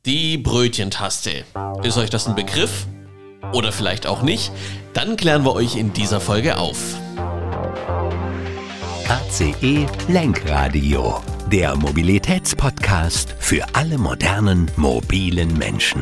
Die Brötchentaste. Ist euch das ein Begriff? Oder vielleicht auch nicht? Dann klären wir euch in dieser Folge auf. RCE Lenkradio, der Mobilitätspodcast für alle modernen, mobilen Menschen.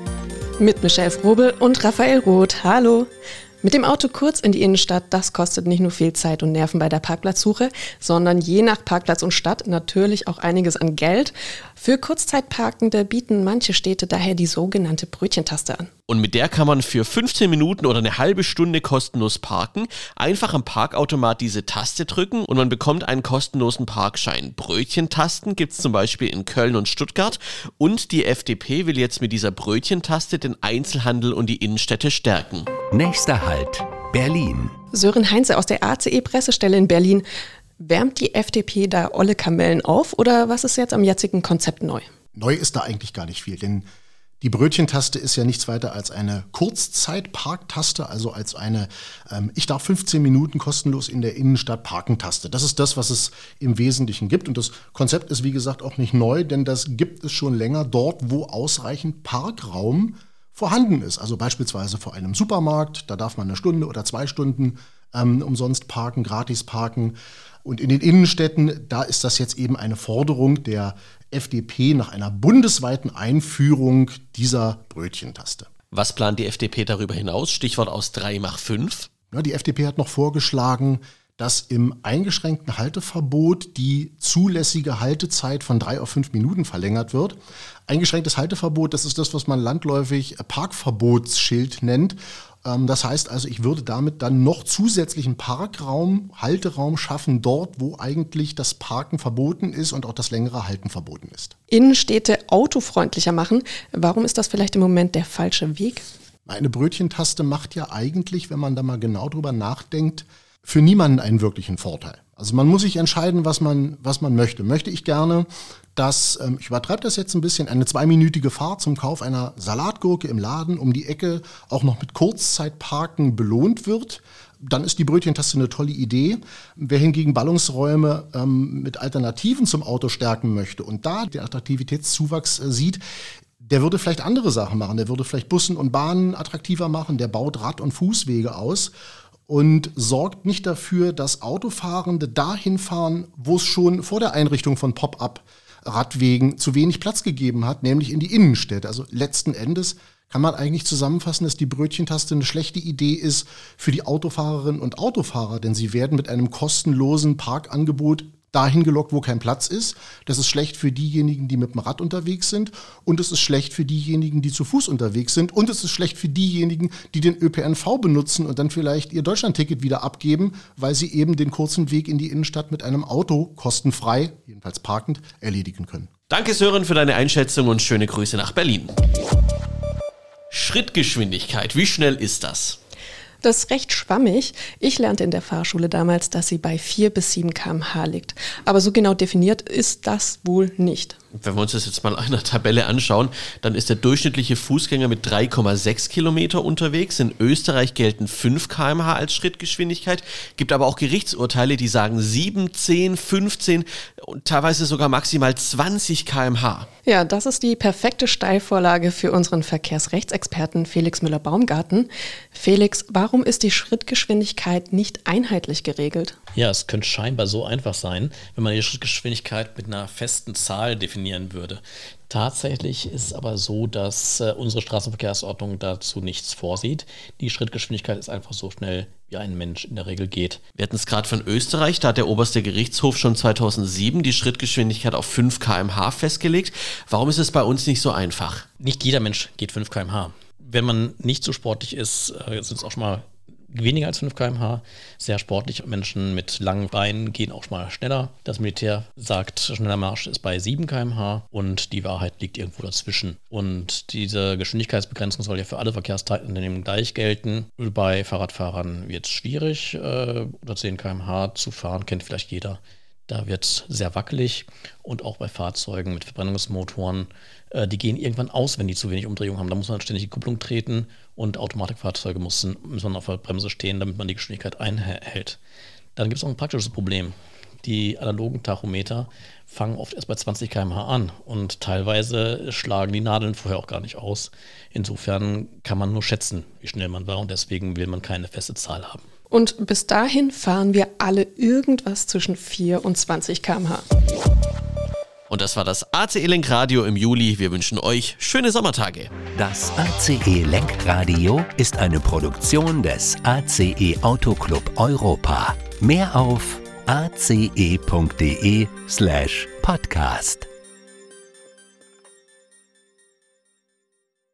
Mit Michelle Frobel und Raphael Roth. Hallo! Mit dem Auto kurz in die Innenstadt, das kostet nicht nur viel Zeit und Nerven bei der Parkplatzsuche, sondern je nach Parkplatz und Stadt natürlich auch einiges an Geld. Für Kurzzeitparkende bieten manche Städte daher die sogenannte Brötchentaste an. Und mit der kann man für 15 Minuten oder eine halbe Stunde kostenlos parken. Einfach am Parkautomat diese Taste drücken und man bekommt einen kostenlosen Parkschein. Brötchentasten gibt es zum Beispiel in Köln und Stuttgart. Und die FDP will jetzt mit dieser Brötchentaste den Einzelhandel und die Innenstädte stärken. Nächster Halt, Berlin. Sören Heinze aus der ACE-Pressestelle in Berlin. Wärmt die FDP da olle Kamellen auf oder was ist jetzt am jetzigen Konzept neu? Neu ist da eigentlich gar nicht viel, denn die Brötchentaste ist ja nichts weiter als eine Kurzzeitparktaste, also als eine ich darf 15 Minuten kostenlos in der Innenstadt parken-Taste. Das ist das, was es im Wesentlichen gibt. Und das Konzept ist, wie gesagt, auch nicht neu, denn das gibt es schon länger dort, wo ausreichend Parkraum vorhanden ist. Also beispielsweise vor einem Supermarkt, da darf man 1 Stunde oder 2 Stunden umsonst parken, gratis parken. Und in den Innenstädten, da ist das jetzt eben eine Forderung der FDP nach einer bundesweiten Einführung dieser Brötchentaste. Was plant die FDP darüber hinaus? Stichwort aus 3 mach 5. Ja, die FDP hat noch vorgeschlagen, dass im eingeschränkten Halteverbot die zulässige Haltezeit von 3 auf 5 Minuten verlängert wird. Eingeschränktes Halteverbot, das ist das, was man landläufig Parkverbotsschild nennt. Das heißt also, ich würde damit dann noch zusätzlichen Parkraum, Halteraum schaffen, dort, wo eigentlich das Parken verboten ist und auch das längere Halten verboten ist. Innenstädte autofreundlicher machen. Warum ist das vielleicht im Moment der falsche Weg? Eine Brötchentaste macht ja eigentlich, wenn man da mal genau drüber nachdenkt, für niemanden einen wirklichen Vorteil. Also man muss sich entscheiden, was man möchte. Möchte ich gerne, dass, ich übertreibe das jetzt ein bisschen, eine 2-minütige Fahrt zum Kauf einer Salatgurke im Laden um die Ecke auch noch mit Kurzzeitparken belohnt wird, dann ist die Brötchentaste eine tolle Idee. Wer hingegen Ballungsräume mit Alternativen zum Auto stärken möchte und da den Attraktivitätszuwachs sieht, der würde vielleicht andere Sachen machen. Der würde vielleicht Bussen und Bahnen attraktiver machen, der baut Rad- und Fußwege aus und sorgt nicht dafür, dass Autofahrende dahin fahren, wo es schon vor der Einrichtung von Pop-up-Radwegen zu wenig Platz gegeben hat, nämlich in die Innenstädte. Also letzten Endes kann man eigentlich zusammenfassen, dass die Brötchentaste eine schlechte Idee ist für die Autofahrerinnen und Autofahrer, denn sie werden mit einem kostenlosen Parkangebot dahin gelockt, wo kein Platz ist. Das ist schlecht für diejenigen, die mit dem Rad unterwegs sind und es ist schlecht für diejenigen, die zu Fuß unterwegs sind und es ist schlecht für diejenigen, die den ÖPNV benutzen und dann vielleicht ihr Deutschlandticket wieder abgeben, weil sie eben den kurzen Weg in die Innenstadt mit einem Auto kostenfrei, jedenfalls parkend, erledigen können. Danke Sören für deine Einschätzung und schöne Grüße nach Berlin. Schrittgeschwindigkeit, wie schnell ist das? Das ist recht schwammig. Ich lernte in der Fahrschule damals, dass sie bei 4 bis 7 km/h liegt. Aber so genau definiert ist das wohl nicht. Wenn wir uns das jetzt mal in einer Tabelle anschauen, dann ist der durchschnittliche Fußgänger mit 3,6 Kilometer unterwegs. In Österreich gelten 5 km/h als Schrittgeschwindigkeit. Gibt aber auch Gerichtsurteile, die sagen 7, 10, 15 und teilweise sogar maximal 20 km/h. Ja, das ist die perfekte Steilvorlage für unseren Verkehrsrechtsexperten Felix Müller-Baumgarten. Felix, warum ist die Schrittgeschwindigkeit nicht einheitlich geregelt? Ja, es könnte scheinbar so einfach sein, wenn man die Schrittgeschwindigkeit mit einer festen Zahl definieren würde. Tatsächlich ist es aber so, dass unsere Straßenverkehrsordnung dazu nichts vorsieht. Die Schrittgeschwindigkeit ist einfach so schnell, wie ein Mensch in der Regel geht. Wir hatten es gerade von Österreich, da hat der oberste Gerichtshof schon 2007 die Schrittgeschwindigkeit auf 5 km/h festgelegt. Warum ist es bei uns nicht so einfach? Nicht jeder Mensch geht 5 km/h. Wenn man nicht so sportlich ist, sind es auch schon mal weniger als 5 km/h. Sehr sportlich. Menschen mit langen Beinen gehen auch schon mal schneller. Das Militär sagt, schneller Marsch ist bei 7 km/h und die Wahrheit liegt irgendwo dazwischen. Und diese Geschwindigkeitsbegrenzung soll ja für alle Verkehrsteilnehmer gleich gelten. Bei Fahrradfahrern wird es schwierig, unter 10 km/h zu fahren, kennt vielleicht jeder. Da wird es sehr wackelig und auch bei Fahrzeugen mit Verbrennungsmotoren, die gehen irgendwann aus, wenn die zu wenig Umdrehung haben. Da muss man ständig die Kupplung treten und Automatikfahrzeuge müssen auf der Bremse stehen, damit man die Geschwindigkeit einhält. Dann gibt es auch ein praktisches Problem. Die analogen Tachometer fangen oft erst bei 20 km/h an und teilweise schlagen die Nadeln vorher auch gar nicht aus. Insofern kann man nur schätzen, wie schnell man war und deswegen will man keine feste Zahl haben. Und bis dahin fahren wir alle irgendwas zwischen 4 und 20 km/h. Und das war das ACE Lenkradio im Juli. Wir wünschen euch schöne Sommertage. Das ACE Lenkradio ist eine Produktion des ACE Autoclub Europa. Mehr auf ace.de/podcast.